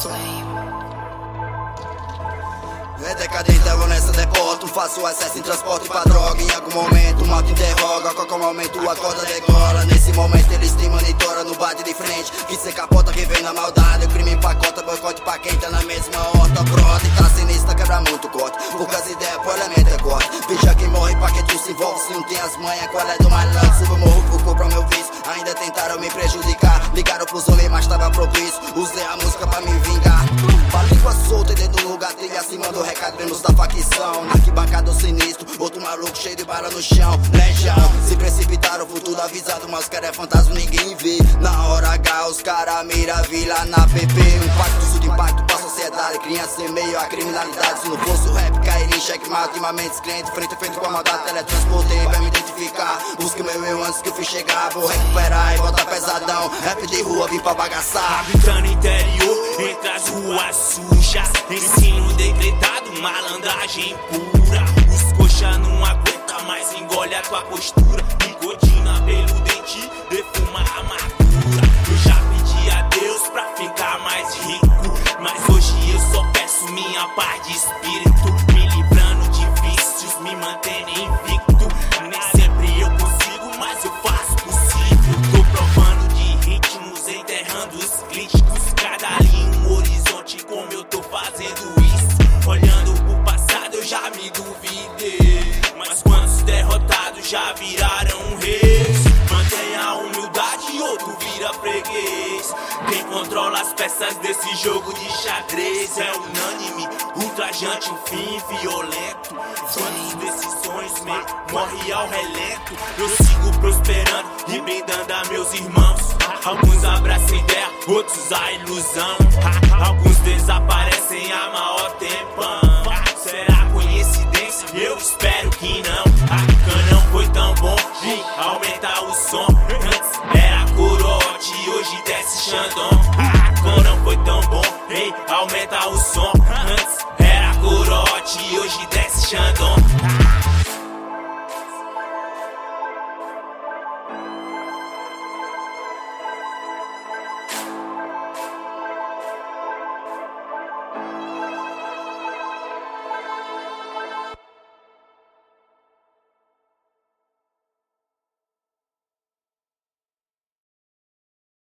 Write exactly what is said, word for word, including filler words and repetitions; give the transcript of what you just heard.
É decadente, eu nessa deporto. Faço acesso em transporte pra droga. Em algum momento, mal te interroga. A qualquer momento, a corda decola. Nesse momento, eles te monitoram no bate de frente. Que cê capota, que vem na maldade. O crime empacota, boicote pra quem tá na mesma horta. Brota, tá sinistra, quebra muito corte. Poucas ideias, pro elemento é corte. Bicha que morre pra que tu se envolve. Se não tem as manhas, qual é do malandro? Subo morro, focou pra meu vício. Ainda tentaram me prejudicar. Ligaram pros homens, mas tava propício. Usei a música pra me vingar. Pra língua solta e dedo no lugar, trilha acima do recado, vemos da facção. Na arquibancada o sinistro, outro maluco cheio de bala no chão. Legião, se precipitaram, futuro avisado, mas os cara é fantasma, ninguém vê. Na hora H, os cara mira vila na P P. Um pacto, isso de impacto pra sociedade. Criança em meio à criminalidade. Se não fosse o rap, cairia em checkmate. Ultimamente descrente, frente a frente com a maldade. Teletransportei pra me identificar. Busca meu eu antes que eu fui chegar. Vou recuperar e voltar pesadão. Rap de rua, vim pra bagaçar. Habitando interior, entre as ruas sujas. Ensino decretado, malandragem pura. Os coxa não aguenta mais, engole a tua postura. Nicotina pelo dente, defuma a amargura. Eu já pedi a Deus pra ficar mais rico, mas hoje eu só peço minha paz de espírito. Me livrando de vícios, me mantendo invicto. Nem sempre eu consigo, mas eu faço possível. Tô provando de ritmos, enterrando os críticos. Cada linha um horizonte, como eu tô fazendo isso. Olhando pro passado eu já me duvidei, mas quantos derrotados já viraram reis? Mantenha a humildade, outro vira freguês. Quem controla as peças desse jogo de xadrez é unânime, ultrajante, um fim violento. Quantas decisões me morre ao relento? Eu sigo prosperando e brindando a meus irmãos. Alguns abraçam ideia, outros a ilusão. Alguns desaparecem a maior tempão. Será coincidência? Eu espero que não. A cana não foi tão bom, ei, aumenta o som. Antes era corote, hoje desce Xandão. A cana não foi tão bom, ei, aumenta o som.